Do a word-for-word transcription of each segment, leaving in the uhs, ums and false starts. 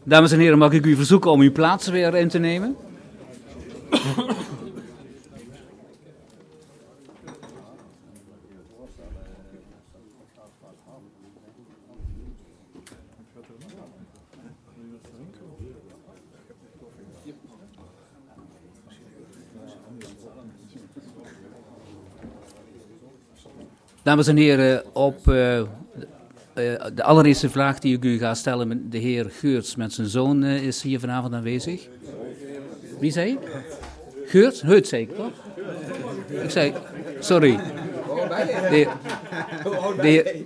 Dames en heren, mag ik u verzoeken om uw plaats weer in te nemen? Dames en heren, op uh, uh, de allereerste vraag die ik u ga stellen, de heer Geurts met zijn zoon uh, is hier vanavond aanwezig. Wie zei je? Geurts? Heut zei ik toch? Ik zei, sorry. De, de,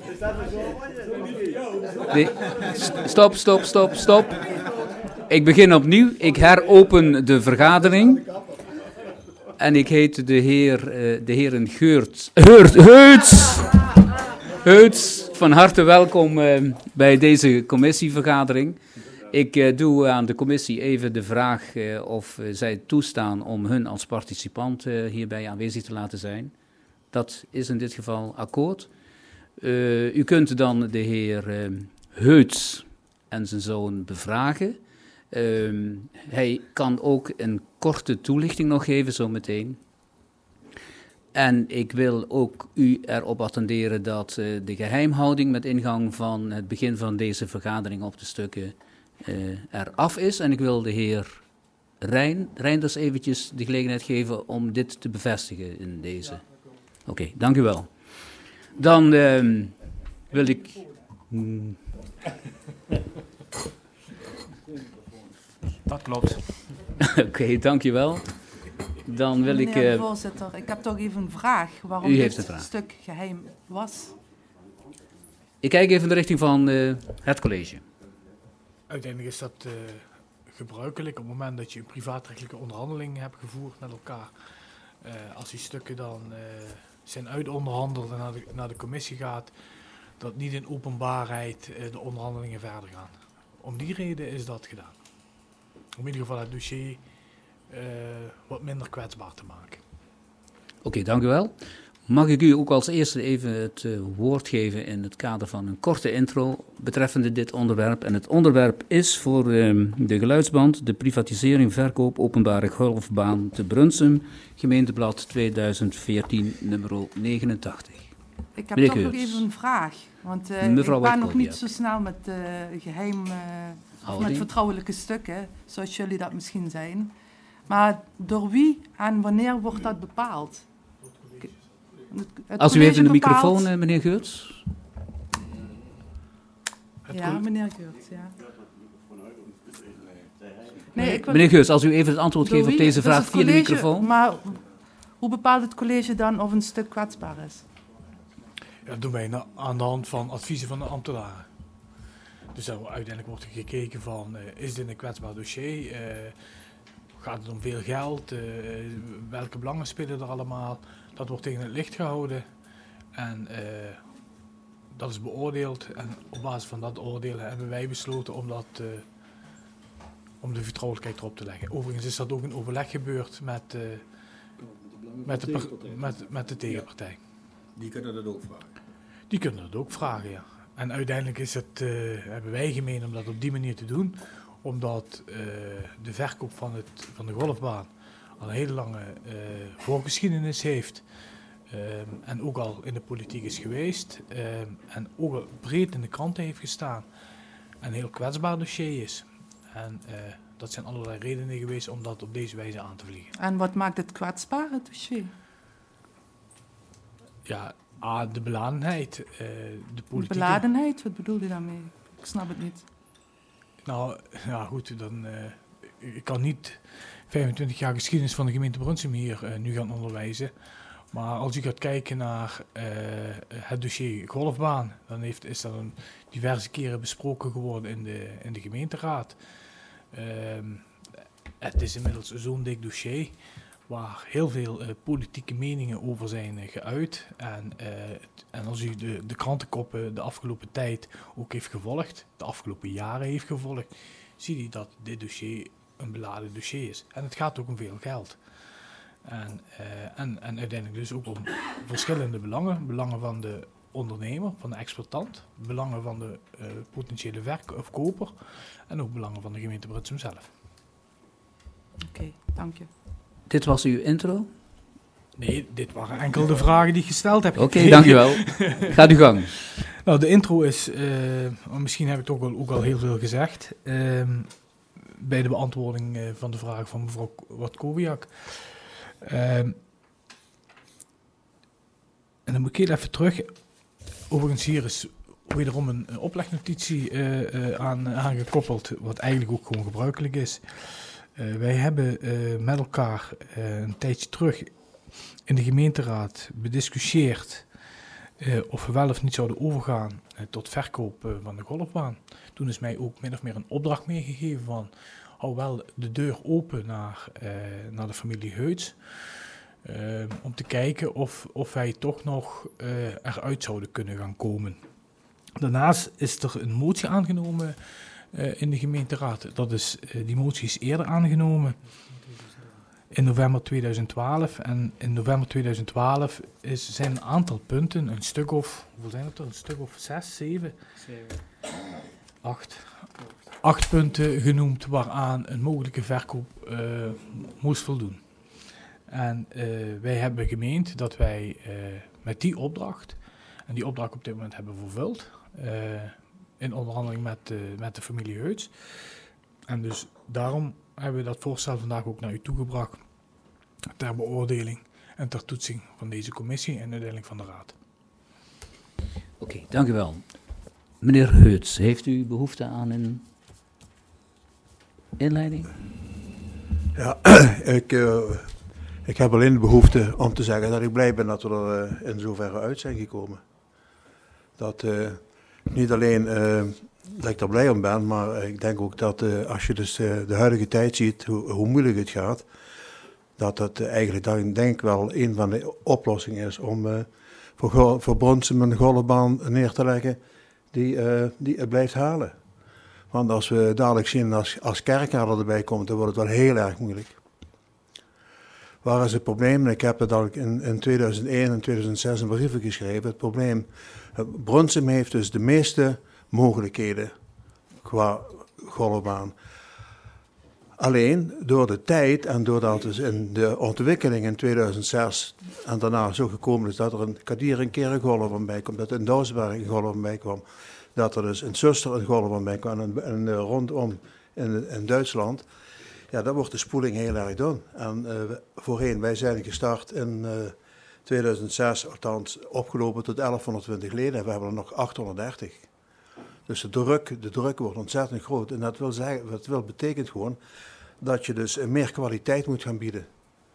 de, stop, stop, stop, stop. Ik begin opnieuw. Ik heropen de vergadering. En ik heet de heer, uh, de heren Geurts, Heurt, Heuts, Heuts, van harte welkom uh, bij deze commissievergadering. Ik uh, doe aan de commissie even de vraag uh, of uh, zij toestaan om hun als participant uh, hierbij aanwezig te laten zijn. Dat is in dit geval akkoord. Uh, u kunt dan de heer uh, Heuts en zijn zoon bevragen. Uh, hij kan ook een korte toelichting nog geven zometeen. En ik wil ook u erop attenderen dat uh, de geheimhouding met ingang van het begin van deze vergadering op de stukken uh, eraf is. En ik wil de heer Rijn, Reinders eventjes de gelegenheid geven om dit te bevestigen in deze. Oké, okay, dank u wel. Dan uh, wil ik... Hmm. Dat klopt. Oké, okay, dankjewel. Dan wil Meneer ik... Uh, de voorzitter, ik heb toch even een vraag. Waarom u heeft dit een vraag. stuk geheim was? Ik kijk even in de richting van uh, het college. Uiteindelijk is dat uh, gebruikelijk op het moment dat je een privaatrechtelijke onderhandeling hebt gevoerd met elkaar. Uh, als die stukken dan uh, zijn uitonderhandeld en naar de, naar de commissie gaat, dat niet in openbaarheid uh, de onderhandelingen verder gaan. Om die reden is dat gedaan. Om in ieder geval het dossier uh, wat minder kwetsbaar te maken. Oké, okay, dank u wel. Mag ik u ook als eerste even het uh, woord geven in het kader van een korte intro betreffende dit onderwerp. En het onderwerp is voor uh, de geluidsband de privatisering, verkoop, openbare golfbaan te Brunsum, gemeenteblad tweeduizend veertien, nummer negenentachtig. Ik heb Meneer toch nog Geurts. even een vraag. Want uh, Mevrouw ik ben nog Whitecomb, niet ja. zo snel met uh, geheim, uh, of Houding. met vertrouwelijke stukken, zoals jullie dat misschien zijn. Maar door wie en wanneer wordt dat bepaald? Het, het Als u even de bepaalt... microfoon, uh, meneer Geurts. Ja, meneer Geurts, ja. Nee, ik wil... Meneer Geurts, als u even het antwoord Door geeft op wie? deze Dus vraag het via de college- microfoon. Maar hoe bepaalt het college dan of een stuk kwetsbaar is? Ja, dat doen wij na, aan de hand van adviezen van de ambtenaren. Dus dan, uiteindelijk wordt er gekeken van, uh, is dit een kwetsbaar dossier? Uh, gaat het om veel geld? Uh, welke belangen spelen er allemaal? Dat wordt tegen het licht gehouden. En uh, dat is beoordeeld. En op basis van dat oordeel hebben wij besloten om, dat, uh, om de vertrouwelijkheid erop te leggen. Overigens is dat ook in overleg gebeurd met, uh, met, de, per, met, met de tegenpartij. Die kunnen dat ook vragen. Die kunnen dat ook vragen, ja. En uiteindelijk is het, uh, hebben wij gemeen om dat op die manier te doen. Omdat uh, de verkoop van, het, van de golfbaan al een hele lange uh, voorgeschiedenis heeft. Um, en ook al in de politiek is geweest. Um, en ook al breed in de kranten heeft gestaan. En een heel kwetsbaar dossier is. En uh, dat zijn allerlei redenen geweest om dat op deze wijze aan te vliegen. En wat maakt het kwetsbaar, het dossier? Ja, A, de beladenheid. Uh, de politieke... Beladenheid, wat bedoel je daarmee? Ik snap het niet. Nou, ja goed, dan, uh, ik kan niet vijfentwintig jaar geschiedenis van de gemeente Brunsum hier uh, nu gaan onderwijzen. Maar als u gaat kijken naar uh, het dossier golfbaan, dan heeft, is dat een diverse keren besproken geworden in de, in de gemeenteraad. Uh, het is inmiddels zo'n dik dossier waar heel veel uh, politieke meningen over zijn uh, geuit. En, uh, en als u de, de krantenkoppen de afgelopen tijd ook heeft gevolgd, de afgelopen jaren heeft gevolgd, ziet u dat dit dossier een beladen dossier is. En het gaat ook om veel geld. En, uh, en, en uiteindelijk dus ook om verschillende belangen. Belangen van de ondernemer, van de exploitant, belangen van de uh, potentiële werk- of koper en ook belangen van de gemeente Brunsum zelf. Oké, okay, dank je. Dit was uw intro? Nee, dit waren enkel de vragen die ik gesteld heb. Oké, okay, dankjewel. Gaat uw gang. Nou, de intro is, uh, misschien heb ik toch ook al heel veel gezegd, uh, bij de beantwoording uh, van de vraag van mevrouw Watkowiak. Uh, en dan moet ik heel even terug. Overigens hier is wederom een, een oplegnotitie uh, uh, aan, aangekoppeld, wat eigenlijk ook gewoon gebruikelijk is. Uh, wij hebben uh, met elkaar uh, een tijdje terug in de gemeenteraad bediscussieerd uh, of we wel of niet zouden overgaan uh, tot verkoop uh, van de golfbaan. Toen is mij ook min of meer een opdracht meegegeven van hou wel de deur open naar, uh, naar de familie Heuts. Uh, om te kijken of, of wij toch nog uh, eruit zouden kunnen gaan komen. Daarnaast is er een motie aangenomen uh, in de gemeenteraad. Dat is, uh, die motie is eerder aangenomen in november tweeduizend twaalf. En in november tweeduizend twaalf is, zijn een aantal punten, een stuk of, hoeveel zijn het er? Een stuk of zes, zeven? Zeven. Acht. Acht punten genoemd waaraan een mogelijke verkoop uh, moest voldoen. En uh, wij hebben gemeend dat wij uh, met die opdracht, en die opdracht op dit moment hebben vervuld, uh, in onderhandeling met, uh, met de familie Heuts. En dus daarom hebben we dat voorstel vandaag ook naar u toegebracht, ter beoordeling en ter toetsing van deze commissie en uiteindelijk van de raad. Oké, okay, dank u wel. Meneer Heuts, heeft u behoefte aan een inleiding? Ja, ik... Uh Ik heb alleen de behoefte om te zeggen dat ik blij ben dat we er uh, in zoverre uit zijn gekomen. Dat uh, niet alleen uh, dat ik er blij om ben, maar ik denk ook dat uh, als je dus uh, de huidige tijd ziet, hoe, hoe moeilijk het gaat, dat dat uh, eigenlijk dan denk ik wel een van de oplossingen is om uh, voor, voor Brunsum een golfbaan neer te leggen die, uh, die het blijft halen. Want als we dadelijk zien als, als Kerkrade erbij komt, dan wordt het wel heel erg moeilijk. Waar is het probleem? Ik heb het al in, in tweeduizend één en tweeduizend zes een brief geschreven. Het probleem, Brunsum heeft dus de meeste mogelijkheden qua golfbaan. Alleen door de tijd en doordat dus in de ontwikkeling in tweeduizend zes en daarna zo gekomen is dat er in Kadir een keer een golfbaan bij komt, dat er in Dousberg een golfbaan bij kwam, dat er dus in Zuster een golfbaan bij kwam en, en uh, rondom in, in Duitsland. Ja, dan wordt de spoeling heel erg dun. En uh, voorheen, wij zijn gestart in uh, tweeduizend zes, althans opgelopen tot elfhonderdtwintig leden. En we hebben er nog achthonderddertig. Dus de druk, de druk wordt ontzettend groot. En dat wil zeggen, dat wil betekent gewoon dat je dus meer kwaliteit moet gaan bieden.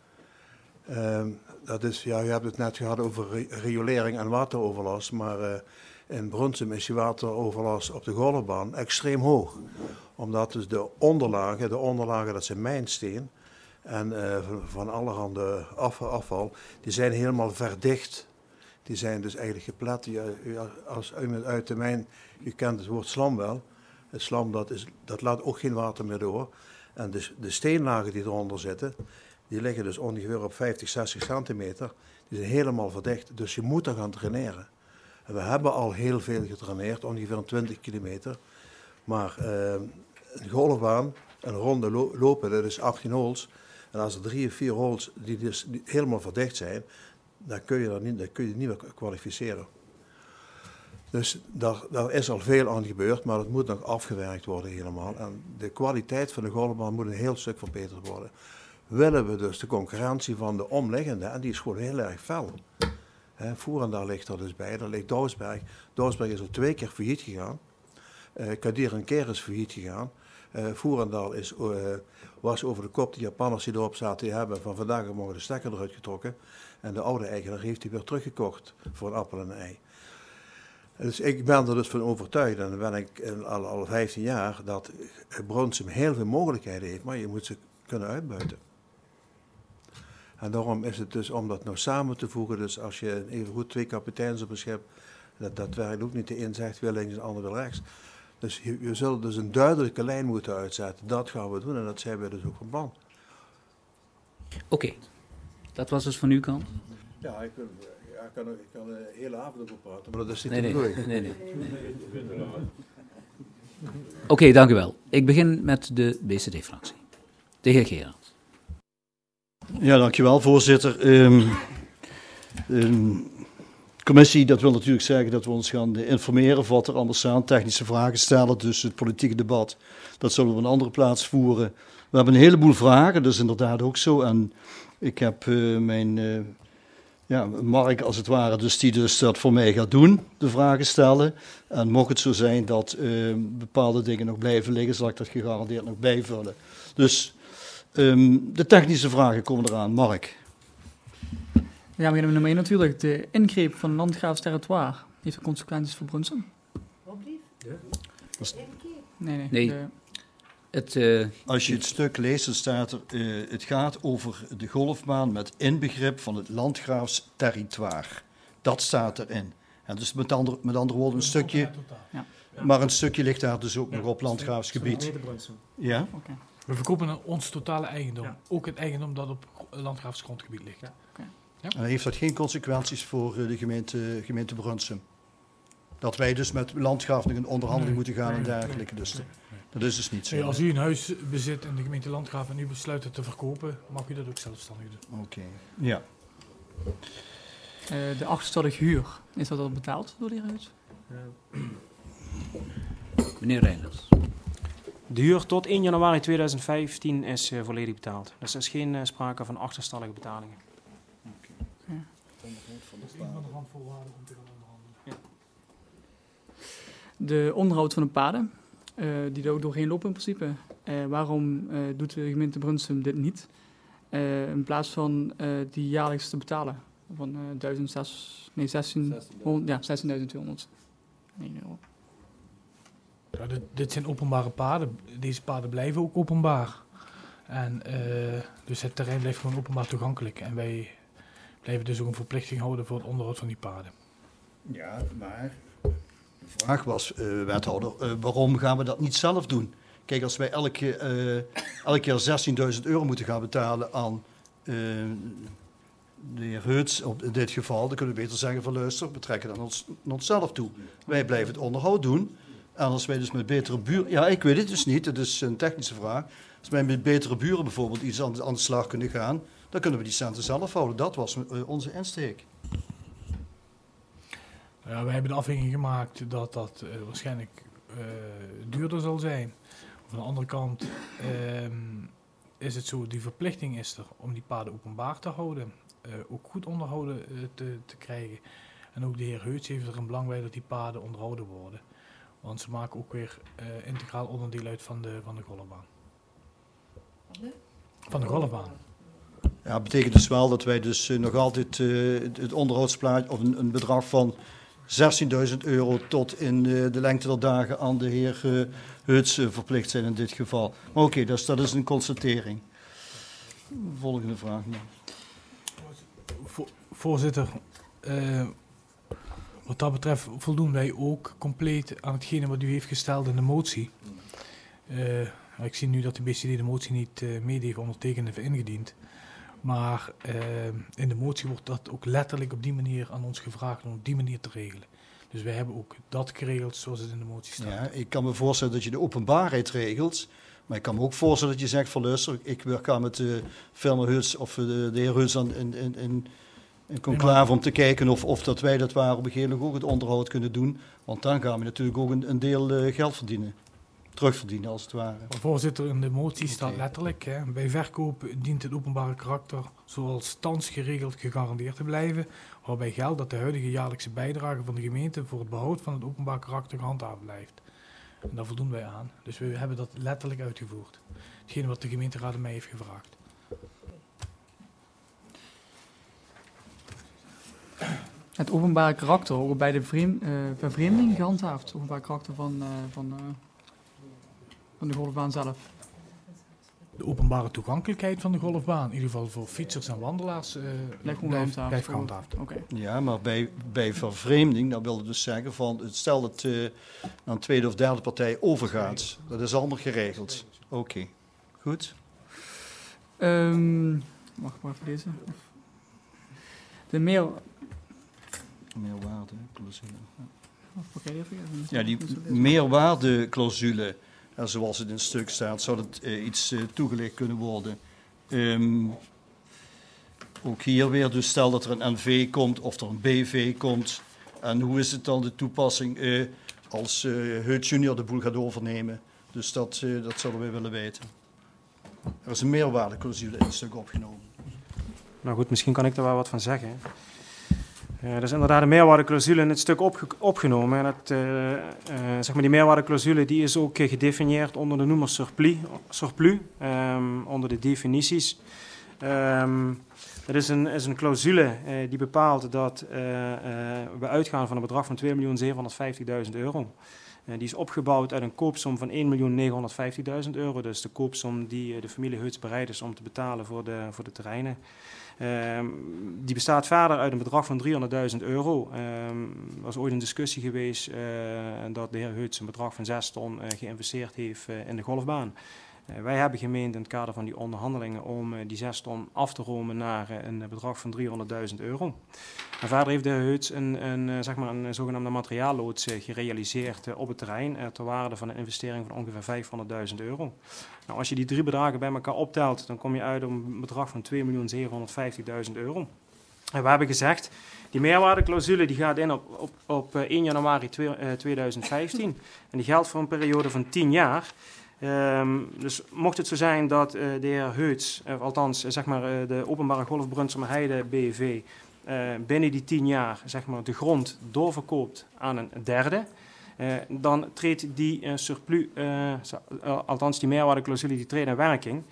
Uh, dat is, ja, je hebt het net gehad over riolering en wateroverlast, maar uh, in Brunsum is die wateroverlast op de golfbaan extreem hoog. Omdat dus de onderlagen, de onderlagen dat zijn mijnsteen en uh, van, van allerhande afval, afval, die zijn helemaal verdicht. Die zijn dus eigenlijk geplet. Je, als uit de mijn, je kent het woord slam wel. Het slam dat is, dat laat ook geen water meer door. En de, de steenlagen die eronder zitten, die liggen dus ongeveer op vijftig, zestig centimeter. Die zijn helemaal verdicht, dus je moet er gaan draineren. En we hebben al heel veel gedraineerd, ongeveer een twintig kilometer. Maar uh, een golfbaan, een ronde lo lopen, dat is achttien holes. En als er drie of vier holes die dus helemaal verdicht zijn, dan kun je dat niet, dan kun je niet meer kwalificeren. Dus daar, daar is al veel aan gebeurd, maar het moet nog afgewerkt worden helemaal. En de kwaliteit van de golfbaan moet een heel stuk verbeterd worden. Willen we dus de concurrentie van de omliggende, en die is gewoon heel erg fel. He, Voerendaal ligt er dus bij, daar ligt Dousberg. Dousberg is al twee keer failliet gegaan. Uh, Kadir een keer is failliet gegaan. Uh, Voerendaal is, uh, was over de kop, de Japanners die erop zaten, die hebben van vandaag mogen de stekker eruit getrokken. En de oude eigenaar heeft die weer teruggekocht voor een appel en een ei. Dus ik ben er dus van overtuigd, en dan ben ik al, al vijftien jaar, dat Brunsum heel veel mogelijkheden heeft, maar je moet ze kunnen uitbuiten. En daarom is het dus om dat nou samen te voegen, dus als je even goed twee kapiteins op een schip, dat, dat werkt ook niet, de een zegt wil links en de ander wil rechts. Dus je, je zult dus een duidelijke lijn moeten uitzetten, dat gaan we doen en dat zijn we dus ook van plan. Oké, okay. Dat was dus van uw kant? Ja, ik, Ja, ik kan, ik kan de hele avond over praten, maar dat is niet Nee, de nee. bedoeling. nee, nee. Oké, okay, dank u wel. Ik begin met de B C D-fractie. De heer Gerard. Ja, dankjewel, voorzitter. Um, um, commissie, dat wil natuurlijk zeggen dat we ons gaan informeren of wat er allemaal staan, technische vragen stellen, dus het politieke debat, dat zullen we op een andere plaats voeren. We hebben een heleboel vragen, dat is inderdaad ook zo. En ik heb uh, mijn uh, ja, Mark als het ware, dus die dus dat voor mij gaat doen, de vragen stellen. En mocht het zo zijn dat uh, bepaalde dingen nog blijven liggen, zal ik dat gegarandeerd nog bijvullen. Dus um, de technische vragen komen eraan. Mark. Ja, we beginnen met nummer één natuurlijk. De ingreep van landgraafs territoire heeft er consequenties voor Brunsum? Wat blieft? Ja. Nee, nee. Nee. De, Het, uh, Als je het stuk leest, dan staat er, uh, het gaat over de golfbaan met inbegrip van het landgraafsterritoire. Dat staat erin. En dus met andere, met andere woorden een stukje, ja. maar een stukje ligt daar dus ook nog op landgraafsgebied. Ja? Okay. We verkopen ons totale eigendom. Ja. Ook het eigendom dat op landgraafsgrondgebied ligt. Ja. Okay. Ja? En heeft dat geen consequenties voor uh, de gemeente, gemeente Brunsum? Dat wij dus met landgraaf nog in onderhandeling Nee, moeten gaan nee, en dergelijke. nee, Dus nee, dat is dus niet zo. Nee, als u een huis bezit in de gemeente Landgraaf en u besluit het te verkopen, mag u dat ook zelfstandig doen. Oké, okay. Ja. Uh, de achterstallige huur, is dat al betaald door de heer Huis? Uh, meneer Reiners. De huur tot één januari tweeduizend vijftien is uh, volledig betaald. Dus er is geen uh, sprake van achterstallige betalingen. Okay. Dat is een van de randvoorwaarden om te gaan onderhandelen. Ja. De onderhoud van de paden, uh, die er ook doorheen lopen in principe. Uh, waarom uh, doet de gemeente Brunsum dit niet? Uh, in plaats van uh, die jaarlijks te betalen. Van uh, duizend, nee, zestienhonderd, ja, zestienduizend tweehonderd euro. Ja, dit, dit zijn openbare paden. Deze paden blijven ook openbaar. En, uh, dus het terrein blijft gewoon openbaar toegankelijk. En wij blijven dus ook een verplichting houden voor het onderhoud van die paden. Ja, maar de vraag was, uh, wethouder, uh, waarom gaan we dat niet zelf doen? Kijk, als wij elke, uh, elk jaar zestienduizend euro moeten gaan betalen aan uh, de heer Heuts, op in dit geval, dan kunnen we beter zeggen van luister, we trekken dat naar ons, naar onszelf toe. Wij blijven het onderhoud doen. En als wij dus met betere buren... Ja, ik weet het dus niet, het is een technische vraag. Als wij met betere buren bijvoorbeeld iets aan de, aan de slag kunnen gaan, dan kunnen we die centen zelf houden. Dat was uh, onze insteek. Ja, wij hebben de afweging gemaakt dat dat uh, waarschijnlijk uh, duurder zal zijn. Van de andere kant uh, is het zo, die verplichting is er om die paden openbaar te houden. Uh, ook goed onderhouden uh, te, te krijgen. En ook de heer Heuts heeft er een belang bij dat die paden onderhouden worden. Want ze maken ook weer uh, integraal onderdeel uit van de, van de golfbaan. Van de golfbaan. Ja, dat betekent dus wel dat wij dus uh, nog altijd uh, het onderhoudsplaatje, of een, een bedrag van zestienduizend euro tot in uh, de lengte der dagen aan de heer uh, Heuts uh, verplicht zijn in dit geval. Maar oké, okay, dus, dat is een constatering. Volgende vraag. Man. Vo voorzitter, uh, wat dat betreft voldoen wij ook compleet aan hetgene wat u heeft gesteld in de motie. Uh, ik zie nu dat de B C D de motie niet uh, mede heeft ondertekend en ingediend. Maar uh, in de motie wordt dat ook letterlijk op die manier aan ons gevraagd om op die manier te regelen. Dus wij hebben ook dat geregeld zoals het in de motie staat. Ja, ik kan me voorstellen dat je de openbaarheid regelt. Maar ik kan me ook voorstellen dat je zegt van luister, ik ga met de firma Heuts of de, de heer Heuts in, in, in, in conclave om te kijken of, of dat wij dat waar op een gegeven moment ook het onderhoud kunnen doen. Want dan gaan we natuurlijk ook een, een deel uh, geld verdienen. Terugverdienen als het ware. Maar voorzitter, in de motie staat Okay. letterlijk, hè, bij verkoop dient het openbare karakter zoals thans geregeld gegarandeerd te blijven, waarbij geldt dat de huidige jaarlijkse bijdrage van de gemeente voor het behoud van het openbaar karakter gehandhaafd blijft. En daar voldoen wij aan. Dus we hebben dat letterlijk uitgevoerd. Hetgene wat de gemeenteraad mij heeft gevraagd. Het openbare karakter, ook bij de vreem, uh, vervreemding gehandhaafd. Het openbare karakter van, uh, van, uh, van de golfbaan zelf. De openbare toegankelijkheid van de golfbaan, in ieder geval voor fietsers en wandelaars, uh, Blijft gewoon blijft, gehandhaafd. blijft gehandhaafd. Oké. Okay. Ja, maar bij, bij vervreemding, dat wil ik dus zeggen van, stel dat het uh, naar een tweede of derde partij overgaat. Dat is allemaal geregeld. Oké, okay. Goed. Um, wacht maar voor deze. De meer... Meerwaardeclausule. Of kan je die even- Ja, die meerwaardeclausule, en zoals het in het stuk staat, zou het uh, iets uh, toegelicht kunnen worden. Um, ook hier weer, dus stel dat er een N V komt of er een B V komt. En hoe is het dan de toepassing uh, als uh, Heut Junior de boel gaat overnemen? Dus dat, uh, dat zouden we willen weten. Er is een meerwaardeclausule in het stuk opgenomen. Nou goed, misschien kan ik er wel wat van zeggen. Uh, er is inderdaad een meerwaardeclausule in het stuk opge opgenomen. En dat, uh, uh, zeg maar die meerwaardeclausule die is ook uh, gedefinieerd onder de noemer surplus, surplus um, onder de definities. Um, dat is een, is een clausule uh, die bepaalt dat uh, uh, we uitgaan van een bedrag van twee miljoen zevenhonderdvijftigduizend euro. Uh, die is opgebouwd uit een koopsom van één miljoen negenhonderdvijftigduizend euro. Dus de koopsom die uh, de familie Heuts bereid is om te betalen voor de, voor de terreinen. Um, die bestaat verder uit een bedrag van driehonderdduizend euro. Um, er was ooit een discussie geweest uh, dat de heer Heuts een bedrag van zes ton uh, geïnvesteerd heeft uh, in de golfbaan. Uh, wij hebben gemeend in het kader van die onderhandelingen om uh, die zes ton af te romen naar uh, een bedrag van driehonderdduizend euro. En verder heeft de heer Heuts een, een, uh, zeg maar een zogenaamde materiaalloods uh, gerealiseerd uh, op het terrein uh, ter waarde van een investering van ongeveer vijfhonderdduizend euro. Nou, als je die drie bedragen bij elkaar optelt, dan kom je uit op een bedrag van twee miljoen zevenhonderdvijftigduizend euro. En we hebben gezegd, die meerwaardeclausule die gaat in op, op, op één januari tweeduizend vijftien en die geldt voor een periode van tien jaar. Um, dus mocht het zo zijn dat uh, de heer Heuts, uh, althans uh, zeg maar, uh, de Openbare Golf Brunssum-Heide B V, uh, binnen die tien jaar zeg maar, de grond doorverkoopt aan een derde, uh, dan treedt die uh, surplus, uh, uh, althans die meerwaardeclausule, die treedt in werking.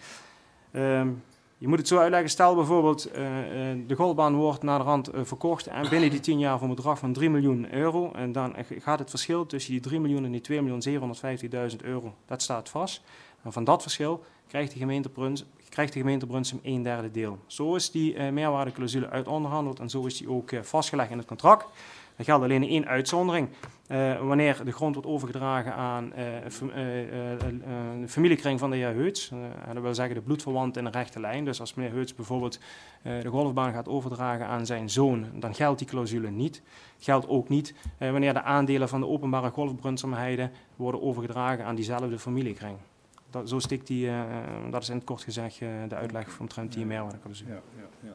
Um, je moet het zo uitleggen, stel bijvoorbeeld uh, uh, de golfbaan wordt naderhand uh, verkocht en binnen die tien jaar voor een bedrag van drie miljoen euro. En dan gaat het verschil tussen die drie miljoen en die twee miljoen zevenhonderdvijftigduizend euro, dat staat vast. En van dat verschil krijgt de gemeente Brunsum, krijgt de gemeente Brunsum een derde deel. Zo is die uh, meerwaardeclausule uitonderhandeld en zo is die ook uh, vastgelegd in het contract. Er geldt alleen één uitzondering. Uh, wanneer de grond wordt overgedragen aan uh, fam uh, uh, uh, de familiekring van de heer Heuts, uh, dat wil zeggen de bloedverwant in een rechte lijn. Dus als meneer Heuts bijvoorbeeld uh, de golfbaan gaat overdragen aan zijn zoon, dan geldt die clausule niet. Geldt ook niet uh, wanneer de aandelen van de Openbare Golf Brunssum-Heide worden overgedragen aan diezelfde familiekring. Dat, zo stikt die, uh, dat is in het kort gezegd uh, de uitleg omtrent die meerwaardeclausule. Ja, ja, ja.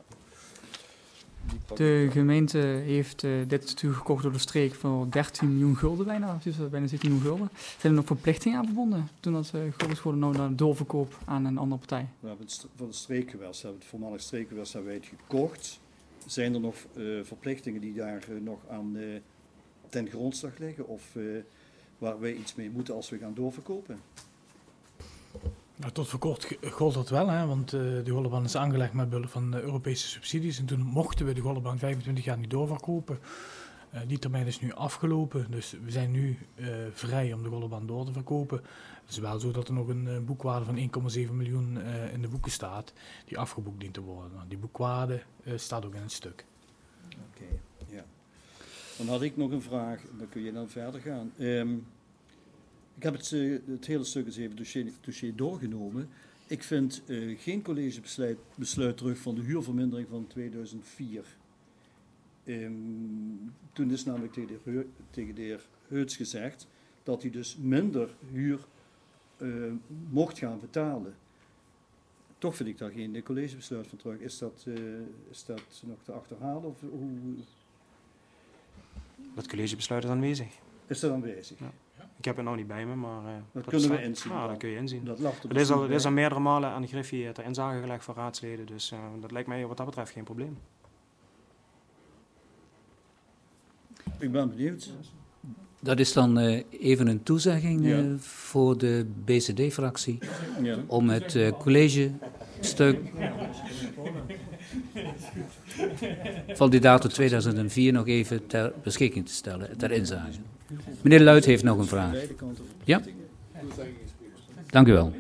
De gemeente heeft uh, dit stuk gekocht door de streek voor dertien miljoen gulden bijna, dus bijna zestien miljoen gulden. Zijn er nog verplichtingen aan verbonden toen dat uh, gulden worden nou naar doorverkoop aan een andere partij? We hebben het van het streekgewest, hebben het voormalig streekgewest hebben wij het gekocht. Zijn er nog uh, verplichtingen die daar uh, nog aan uh, ten grondslag liggen of uh, waar wij iets mee moeten als we gaan doorverkopen? Nou, tot voor kort gold dat wel, hè, want uh, de golfbaan is aangelegd met behulp van uh, Europese subsidies. En toen mochten we de golfbaan vijfentwintig jaar niet doorverkopen. Uh, die termijn is nu afgelopen, dus we zijn nu uh, vrij om de golfbaan door te verkopen. Het is wel zo dat er nog een uh, boekwaarde van één komma zeven miljoen uh, in de boeken staat, die afgeboekt dient te worden. Nou, die boekwaarde uh, staat ook in het stuk. Oké, okay, ja. Dan had ik nog een vraag, dan kun je dan verder gaan. Um, Ik heb het, uh, het hele stuk eens even dossier, dossier doorgenomen. Ik vind uh, geen collegebesluit besluit terug van de huurvermindering van tweeduizend vier. Um, toen is namelijk tegen de, heer, tegen de heer Heuts gezegd dat hij dus minder huur uh, mocht gaan betalen. Toch vind ik daar geen collegebesluit van terug. Is dat, uh, is dat nog te achterhalen? Of hoe? Dat collegebesluit is aanwezig. Is dat aanwezig? Ja. Ik heb het nou niet bij me, maar uh, dat, dat kunnen we inzien. Ja, dat kun je inzien. Dat lag er dus is al, is al meerdere malen aan de Griffie ter inzage gelegd voor raadsleden, dus uh, dat lijkt mij wat dat betreft geen probleem. Ik ben benieuwd. Dat is dan uh, even een toezegging uh, ja. voor de B C D-fractie ja. om het uh, collegestuk van die datum tweeduizend vier nog even ter beschikking te stellen, ter inzage. Meneer Luit heeft nog een vraag. Ja? Dank u wel.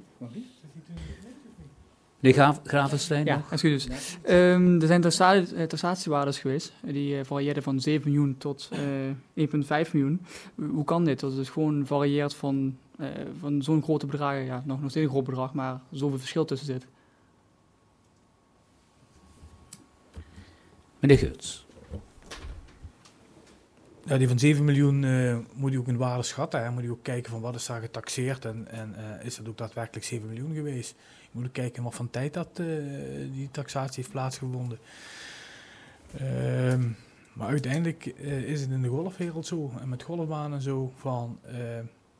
Meneer Gravenstein? Ja, excuus. Um, er zijn taxatiewaardes geweest, die uh, varieerden van zeven miljoen tot uh, één komma vijf miljoen. Hoe kan dit? Dat het gewoon varieert van, uh, van zo'n grote bedragen, ja, nog, nog steeds een groot bedrag, maar zoveel verschil tussen zit. Meneer Geurts. Ja, die van zeven miljoen uh, moet je ook in waarde schatten. Hè. Moet je ook kijken van wat is daar getaxeerd en, en uh, is dat ook daadwerkelijk zeven miljoen geweest. Je moet ook kijken wat voor tijd dat uh, die taxatie heeft plaatsgevonden. Uh, maar uiteindelijk uh, is het in de golfwereld zo en met golfbanen en zo van uh, uh,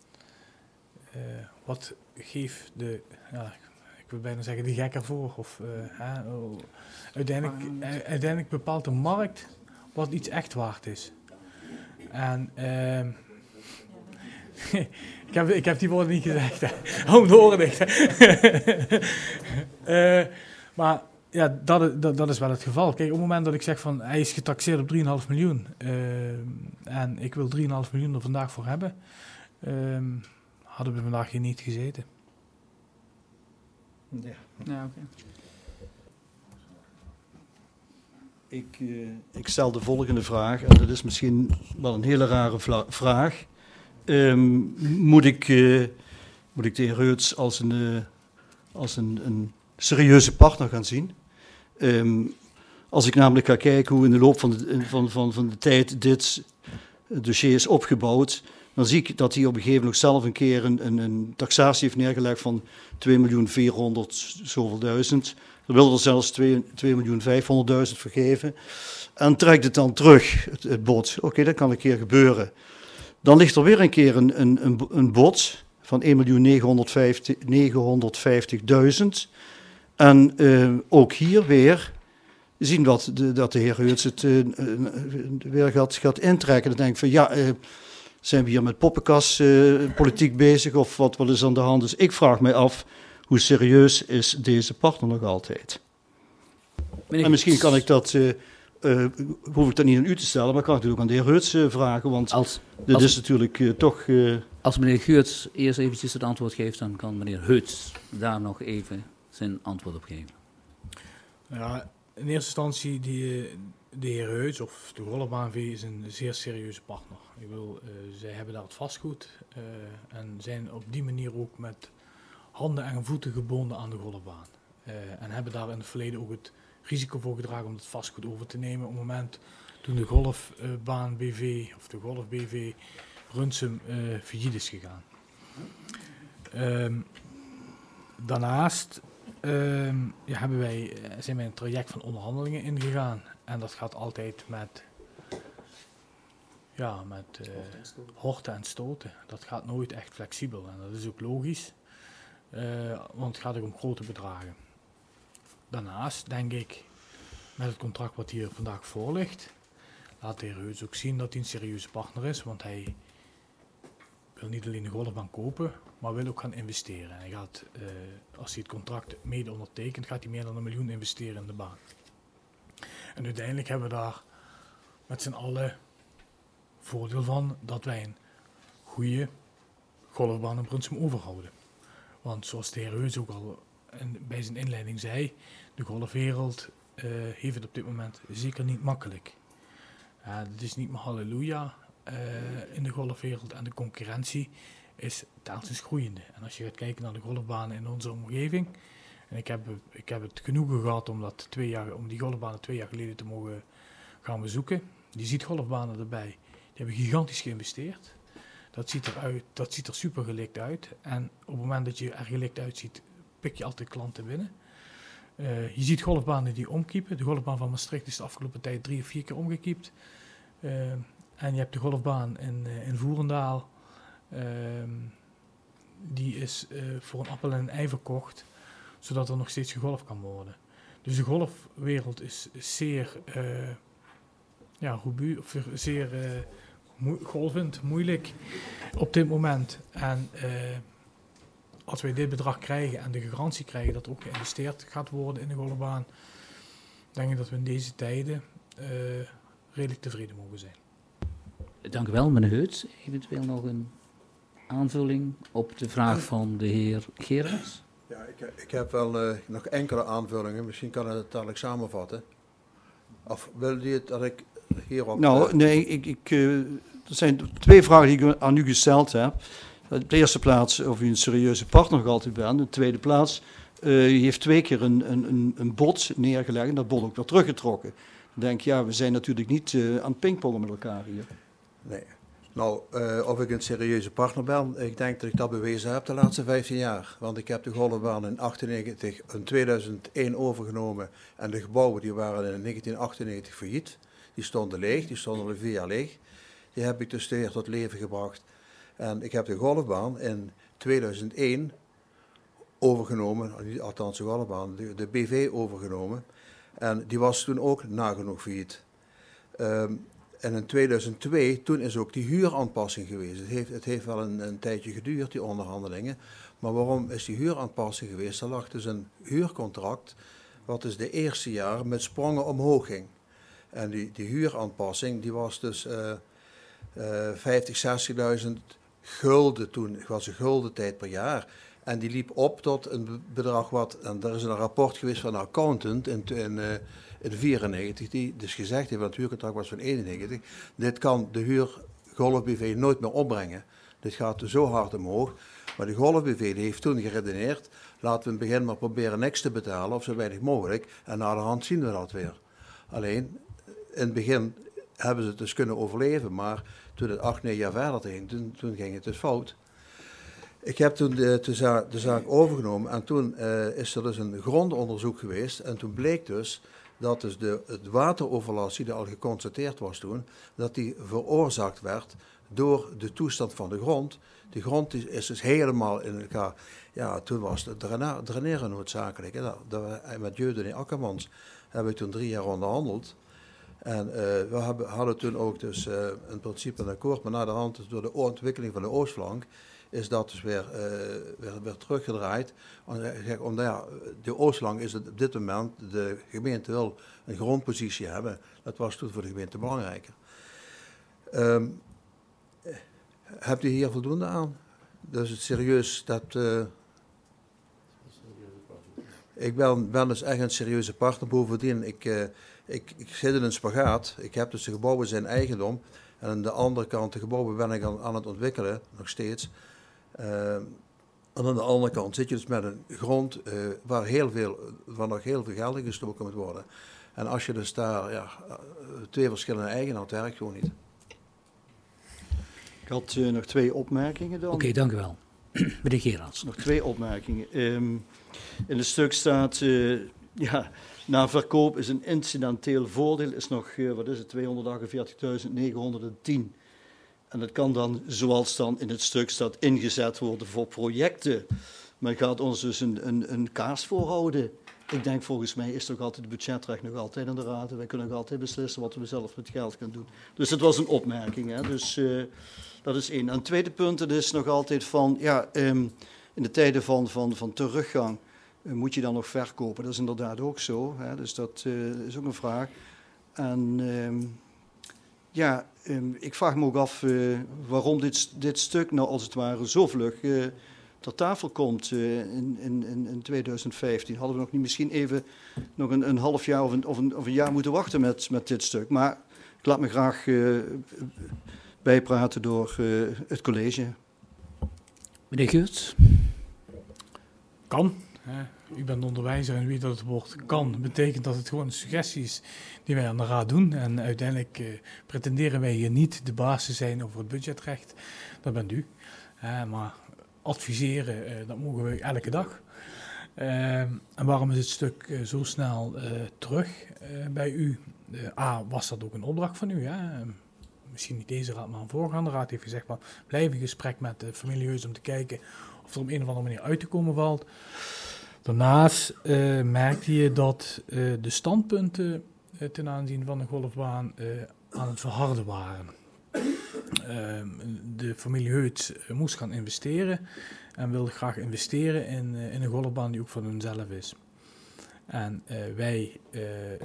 wat geeft de, ja, ik wil bijna zeggen de gek ervoor. Of, uh, hè, uh, uiteindelijk, uh, uiteindelijk bepaalt de markt wat iets echt waard is. En uh, ik, heb, ik heb die woorden niet gezegd, hè. Om de oren dicht. uh, maar ja, dat, dat, dat is wel het geval. Kijk, op het moment dat ik zeg van hij is getaxeerd op drie komma vijf miljoen uh, en ik wil drie komma vijf miljoen er vandaag voor hebben, uh, hadden we vandaag hier niet gezeten. Ja, ja oké. Okay. Ik, uh, ik stel de volgende vraag, en dat is misschien wel een hele rare vla- vraag. Um, moet, ik, uh, moet ik de heer Heuts als een, uh, als een, een serieuze partner gaan zien? Um, als ik namelijk ga kijken hoe in de loop van de, van, van, van de tijd dit dossier is opgebouwd, dan zie ik dat hij op een gegeven moment zelf een keer een, een, een taxatie heeft neergelegd van twee miljoen vierhonderd zoveel duizend. Er wilde er zelfs twee miljoen vijfhonderdduizend vergeven. En trekt het dan terug, het, het bod. Oké, okay, dat kan een keer gebeuren. Dan ligt er weer een keer een, een, een bod van één miljoen negenhonderdvijftigduizend. En uh, ook hier weer zien dat de, dat de heer Heuts het uh, uh, weer gaat, gaat intrekken. Dan denk ik van ja, uh, zijn we hier met poppenkast uh, politiek bezig of wat, wat is aan de hand? Dus ik vraag mij af, hoe serieus is deze partner nog altijd? En misschien kan ik dat, uh, uh, hoef ik dat niet aan u te stellen, maar kan ik het ook aan de heer Heuts uh, vragen, want als, dit als, is natuurlijk uh, toch... Uh, als meneer Geurts eerst eventjes het antwoord geeft, dan kan meneer Heuts daar nog even zijn antwoord op geven. Ja, in eerste instantie, die, de heer Heuts of de Golfbaan V is een zeer serieuze partner. Ik wil, uh, zij hebben daar het vastgoed uh, en zijn op die manier ook met handen en voeten gebonden aan de golfbaan. Uh, en hebben daar in het verleden ook het risico voor gedragen om het vastgoed over te nemen op het moment toen de golfbaan B V of de golf B V Brunsum uh, failliet is gegaan. Um, daarnaast um, ja, hebben wij, zijn wij een traject van onderhandelingen ingegaan en dat gaat altijd met, ja, met uh, horten en stoten. Dat gaat nooit echt flexibel en dat is ook logisch. Uh, want het gaat ook om grote bedragen. Daarnaast denk ik, met het contract wat hier vandaag voor ligt, laat de heer Heuts ook zien dat hij een serieuze partner is, want hij wil niet alleen de golfbaan kopen, maar wil ook gaan investeren. En hij gaat, uh, als hij het contract mede ondertekent, gaat hij meer dan een miljoen investeren in de baan. En uiteindelijk hebben we daar met z'n allen voordeel van dat wij een goede golfbaan in Brunsum overhouden. Want zoals de heer Heuts ook al in, bij zijn inleiding zei, de golfwereld uh, heeft het op dit moment zeker niet makkelijk. Uh, het is niet meer halleluja uh, in de golfwereld en de concurrentie is telkens groeiende. En als je gaat kijken naar de golfbanen in onze omgeving, en ik heb, ik heb het genoegen gehad om, dat twee jaar, om die golfbanen twee jaar geleden te mogen gaan bezoeken. Je ziet golfbanen erbij, die hebben gigantisch geïnvesteerd. Dat ziet, eruit, dat ziet er super gelikt uit. En op het moment dat je er gelikt uitziet, pik je altijd klanten binnen. Uh, je ziet golfbanen die omkiepen. De golfbaan van Maastricht is de afgelopen tijd drie of vier keer omgekiept. Uh, en je hebt de golfbaan in, uh, in Voerendaal. Uh, die is uh, voor een appel en een ei verkocht, zodat er nog steeds gegolfd kan worden. Dus de golfwereld is zeer, uh, ja, robu- of zeer uh, mo- golvend, moeilijk op dit moment. En uh, als wij dit bedrag krijgen en de garantie krijgen dat er ook geïnvesteerd gaat worden in de golfbaan, denk ik dat we in deze tijden uh, redelijk tevreden mogen zijn. Dank u wel, meneer Heuts. Eventueel nog een aanvulling op de vraag van de heer Gerards? Ja, ik, ik heb wel uh, nog enkele aanvullingen. Misschien kan het dadelijk samenvatten. Of wil je het dat ik hierop... Nou, uh, nee, ik, ik, uh, er zijn twee vragen die ik aan u gesteld heb. Op de eerste plaats of u een serieuze partner nog altijd bent. In de tweede plaats, uh, u heeft twee keer een, een, een bod neergelegd en dat bod ook weer teruggetrokken. Dan denk ik, ja, we zijn natuurlijk niet uh, aan het pingpongen met elkaar hier. Nee. Nou, uh, of ik een serieuze partner ben, ik denk dat ik dat bewezen heb de laatste vijftien jaar. Want ik heb de golfbaan in, achtennegentig, in tweeduizend één overgenomen en de gebouwen die waren in negentien achtennegentig failliet. Die stonden leeg, die stonden al vier jaar leeg. Die heb ik dus weer tot leven gebracht. En ik heb de golfbaan in tweeduizend één overgenomen, althans de golfbaan, de, de B V overgenomen. En die was toen ook nagenoeg failliet. Um, En in tweeduizend twee, toen is ook die huuraanpassing geweest. Het heeft, het heeft wel een, een tijdje geduurd, die onderhandelingen. Maar waarom is die huuraanpassing geweest? Er lag dus een huurcontract, wat dus de eerste jaar met sprongen omhoog ging. En die, die huuraanpassing, die was dus uh, uh, vijftig, zestigduizend gulden toen. Het was een gulden tijd per jaar. En die liep op tot een bedrag wat, en er is een rapport geweest van een accountant in, in uh, in vierennegentig, die dus gezegd heeft, dat het huurcontract was van eenennegentig, dit kan de huur Golf B V nooit meer opbrengen. Dit gaat zo hard omhoog. Maar de Golf B V die heeft toen geredeneerd, laten we in het begin maar proberen niks te betalen, of zo weinig mogelijk, en na de hand zien we dat weer. Alleen, in het begin hebben ze het dus kunnen overleven, maar toen het acht, negen jaar verder ging, toen, toen ging het dus fout. Ik heb toen de, de, zaak, de zaak overgenomen en toen uh, is er dus een grondonderzoek geweest en toen bleek dus dat dus de het wateroverlast die er al geconstateerd was toen, dat die veroorzaakt werd door de toestand van de grond. Die grond is, is dus helemaal in elkaar. Ja, toen was het draina, draineren noodzakelijk. Hè. Dat, dat, met Jeuden en Akkermans hebben we toen drie jaar onderhandeld. En uh, we hebben, hadden toen ook dus uh, in principe een akkoord, maar na de hand dus door de ontwikkeling van de Oostflank is dat dus weer, uh, weer, weer teruggedraaid. Omdat ja, de Oostflank is het op dit moment, de gemeente wil een grondpositie hebben. Dat was toen voor de gemeente belangrijker. Um, hebt u hier voldoende aan? Dus het serieus dat... Uh, ik ben, ben dus echt een serieuze partner. Bovendien, ik, uh, ik, ik zit in een spagaat. Ik heb dus de gebouwen zijn eigendom. En aan de andere kant, de gebouwen ben ik aan, aan het ontwikkelen, nog steeds. Uh, en aan de andere kant zit je dus met een grond uh, waar, heel veel, waar nog heel veel geld in gestoken moet worden. En als je dus daar ja, twee verschillende eigenaars, dat werkt gewoon niet. Ik had uh, nog twee opmerkingen dan. Oké, okay, dank u wel. Meneer Gerards. Nog twee opmerkingen. Um, in het stuk staat, uh, ja, na verkoop is een incidenteel voordeel, is nog, uh, wat is het, tweehonderdachtenveertigduizend negenhonderdtien. En dat kan dan, zoals dan in het stuk staat, ingezet worden voor projecten. Men gaat ons dus een, een, een kaars voorhouden. Ik denk, volgens mij is toch altijd het budgetrecht nog altijd aan de raad. Wij kunnen nog altijd beslissen wat we zelf met geld gaan doen. Dus dat was een opmerking. Hè? Dus uh, dat is één. En het tweede punt, het is nog altijd van, ja, um, in de tijden van, van, van teruggang uh, moet je dan nog verkopen. Dat is inderdaad ook zo. Hè? Dus dat uh, is ook een vraag. En um, ja, um, ik vraag me ook af uh, waarom dit, dit stuk nou als het ware zo vlug uh, ter tafel komt uh, in, in, in tweeduizend vijftien. Hadden we nog niet misschien even nog een, een half jaar of een, of, een, of een jaar moeten wachten met, met dit stuk. Maar ik laat me graag uh, bijpraten door uh, het college. Meneer Geurts. Kan. Hè. U bent onderwijzer en wie dat het woord kan, betekent dat het gewoon een suggestie is die wij aan de raad doen. En uiteindelijk uh, pretenderen wij hier niet de baas te zijn over het budgetrecht. Dat bent u. Uh, maar adviseren, uh, dat mogen we elke dag. Uh, en waarom is het stuk uh, zo snel uh, terug uh, bij u? Uh, A, was dat ook een opdracht van u? Hè? Uh, misschien niet deze raad, maar een voorgaande raad heeft gezegd, maar blijf in gesprek met de familie Heus om te kijken of er op een of andere manier uit te komen valt. Daarnaast uh, merkte je dat uh, de standpunten uh, ten aanzien van de golfbaan uh, aan het verharden waren. Uh, de familie Heut uh, moest gaan investeren en wilde graag investeren in, uh, in een golfbaan die ook van hunzelf is. En uh, wij uh, uh,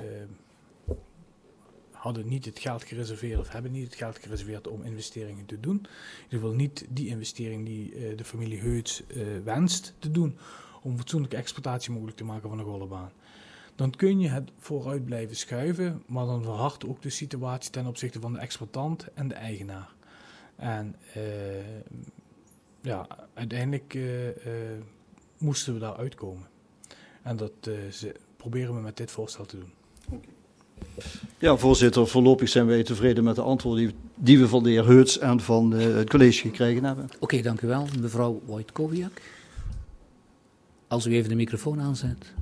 hadden niet het geld gereserveerd of hebben niet het geld gereserveerd om investeringen te doen. In ieder geval niet die investering die uh, de familie Heut uh, wenst te doen om fatsoenlijke exploitatie mogelijk te maken van een golfbaan. Dan kun je het vooruit blijven schuiven, maar dan verhardt ook de situatie ten opzichte van de exploitant en de eigenaar. En uh, ja, uiteindelijk uh, uh, moesten we daar uitkomen. En dat uh, ze, proberen we met dit voorstel te doen. Okay. Ja, voorzitter, voorlopig zijn wij tevreden met de antwoorden die, die we van de heer Heuts en van uh, het college gekregen hebben. Oké, okay, dank u wel. Mevrouw Wojtkowiak. Als u even de microfoon aanzet.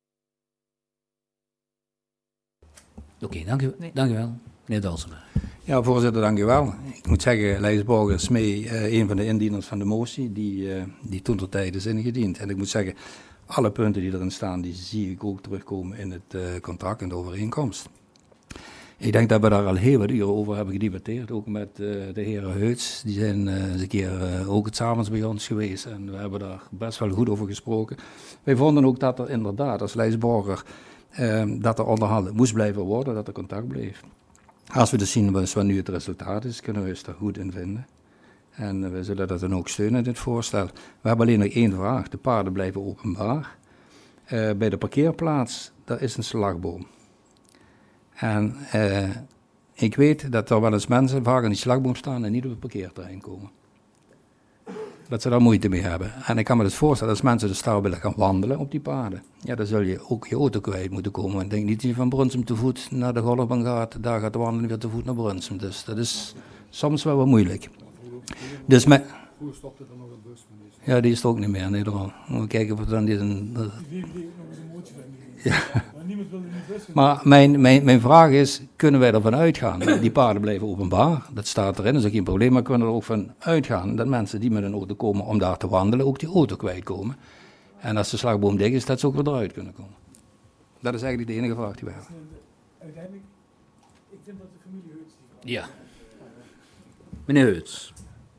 Oké, okay, dank, u, nee. dank u wel. Meneer Dalsenberg. Ja, voorzitter, dank u wel. Ik moet zeggen, Leijsborg is mee uh, een van de indieners van de motie die, uh, die toen ter tijd is ingediend. En ik moet zeggen, alle punten die erin staan, die zie ik ook terugkomen in het uh, contract en de overeenkomst. Ik denk dat we daar al heel wat uren over hebben gedebatteerd, ook met uh, de heren Heuts. Die zijn uh, eens een keer uh, ook het avonds bij ons geweest en we hebben daar best wel goed over gesproken. Wij vonden ook dat er inderdaad als Leijsborger, uh, dat er onderhandeld moest blijven worden, dat er contact bleef. Als we dus zien wat nu het resultaat is, kunnen we ons daar goed in vinden. En we zullen dat dan ook steunen, dit voorstel. We hebben alleen nog één vraag. De paarden blijven openbaar. Uh, bij de parkeerplaats, daar is een slagboom. En uh, ik weet dat er wel eens mensen vaak aan die slagboom staan en niet op het parkeerterrein komen. Dat ze daar moeite mee hebben. En ik kan me dus voorstellen, als mensen dus daar willen gaan wandelen op die paden, ja, dan zul je ook je auto kwijt moeten komen. Ik denk niet dat je van Brunsum te voet naar de golfbaan gaat, daar gaat wandelen weer te voet naar Brunsum. Dus dat is soms wel wat moeilijk. Dus met... Hoe stopte er nog een bus? Ja, die is er ook niet meer in Nederland. We kijken of we dan die... Een, uh... Ja. Maar mijn, mijn, mijn vraag is, kunnen wij ervan uitgaan? Die paden blijven openbaar, dat staat erin, dat is ook geen probleem. Maar kunnen we er ook van uitgaan dat mensen die met een auto komen om daar te wandelen, ook die auto kwijtkomen? En als de slagboom dicht is, dat ze ook weer eruit kunnen komen. Dat is eigenlijk de enige vraag die we hebben. Uiteindelijk, ik vind dat de familie Heuts... Ja. Meneer Heuts.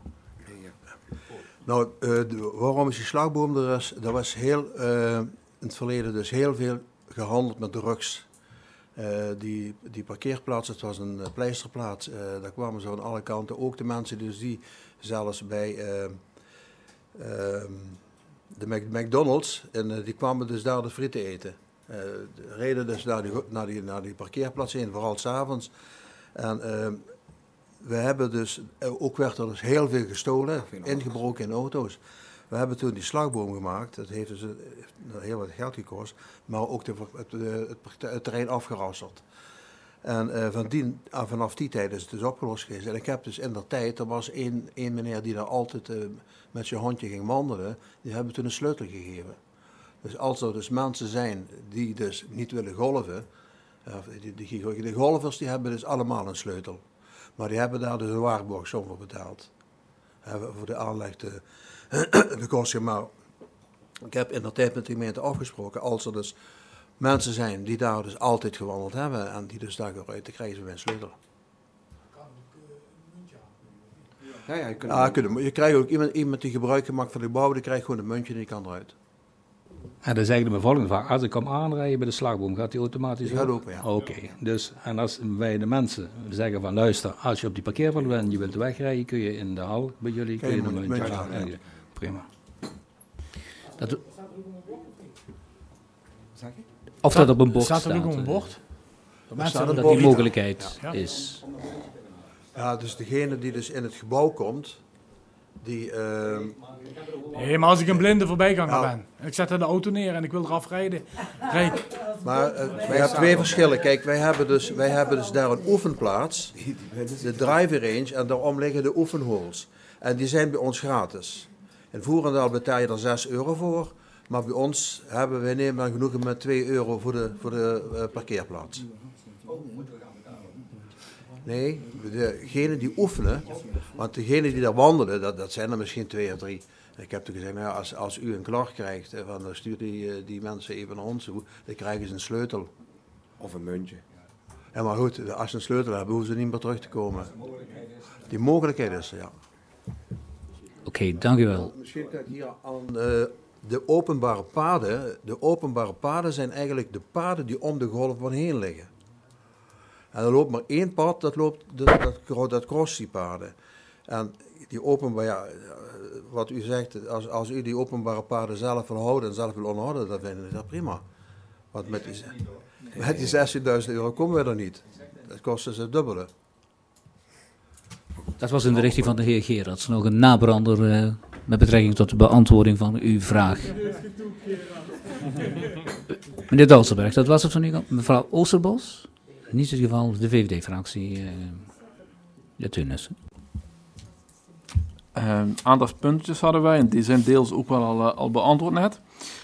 Nou, uh, de, waarom is die slagboom er is, dat was heel, uh, in het verleden dus heel veel gehandeld met drugs. Uh, die, die parkeerplaats, het was een uh, pleisterplaats, uh, daar kwamen ze aan alle kanten. Ook de mensen dus die zelfs bij uh, uh, de Mac McDonald's, en uh, die kwamen dus daar de frieten eten. Uh, de reden dus naar die, naar, die, naar die parkeerplaats heen, vooral 's avonds. En uh, we hebben dus, ook werd er dus heel veel gestolen, ingebroken in auto's. We hebben toen die slagboom gemaakt, dat heeft dus uh, heel wat geld gekost, maar ook de, het, het, het terrein afgerasseld. En uh, van die, uh, vanaf die tijd is het dus opgelost geweest. En ik heb dus in der tijd, er was één, één meneer die daar altijd uh, met zijn hondje ging wandelen, die hebben toen een sleutel gegeven. Dus als er dus mensen zijn die dus niet willen golven, uh, die, die, de golvers die hebben dus allemaal een sleutel. Maar die hebben daar dus een waarborgsom voor betaald. Uh, voor de aanleg de, de kosten. Maar ik heb in der tijd met de gemeente afgesproken, als er dus mensen zijn die daar dus altijd gewandeld hebben en die dus daar eruit, dan krijgen ze weer een sleutel. Ja, ja, je, ja, je, je krijgt ook iemand, iemand die gebruik maakt van de gebouw, die krijgt gewoon een muntje en die kan eruit. En dan zeg ik de volgende vraag. Als ik kom aanrijden bij de slagboom, gaat die automatisch die gaat ook, ja. Oké, okay. Dus en als wij de mensen zeggen van luister, als je op die parkeerplaats bent en je wilt wegrijden, kun je in de hal bij jullie kun je een muntje, muntje aan. Ja. Ja. Prima. Dat, of dat op een bord staat. Staat er ook op een bord? Dat, dat, dat die mogelijkheid ja. is. Ja, dus degene die dus in het gebouw komt, die... Uh... Nee, maar als ik een blinde voorbijganger ja. ben en ik zet er de auto neer en ik wil eraf rijden, rijd. Maar uh, wij hebben twee verschillen. Kijk, wij hebben, dus, wij hebben dus daar een oefenplaats, de driving range, en daarom liggen de oefenholes. En die zijn bij ons gratis. In Voerendaal betaal je er zes euro voor, maar bij ons hebben we nemen dan genoegen met twee euro voor de, voor de uh, parkeerplaats. Nee, degenen die oefenen, want degenen die daar wandelen, dat, dat zijn er misschien twee of drie. Ik heb toen gezegd, nou ja, als, als u een klacht krijgt, van, dan stuurt die, die mensen even naar ons toe, dan krijgen ze een sleutel. Of een muntje. Ja, maar goed, als ze een sleutel hebben, hoeven ze niet meer terug te komen. Die mogelijkheid is er, ja. Oké, okay, dank u wel. Misschien kijk hier aan uh, de openbare paden. De openbare paden zijn eigenlijk de paden die om de golfbaan heen liggen. En er loopt maar één pad, dat, loopt, dat, dat, dat cross die paden. En die openbare, ja, wat u zegt, als, als u die openbare paden zelf wil houden en zelf wil onderhouden, dan vinden we dat prima. Want met die, met die zestienduizend euro komen we er niet. Dat kost dus het dubbele. Dat was in de richting van de heer Gerards. Nog een nabrander uh, met betrekking tot de beantwoording van uw vraag. Meneer Dalsenberg, dat was het van u. Mevrouw Oosterbos? niet het geval. De V V D-fractie, uh, de Tunissen. Een uh, aantal puntjes hadden wij en die zijn deels ook wel al, uh, al beantwoord net.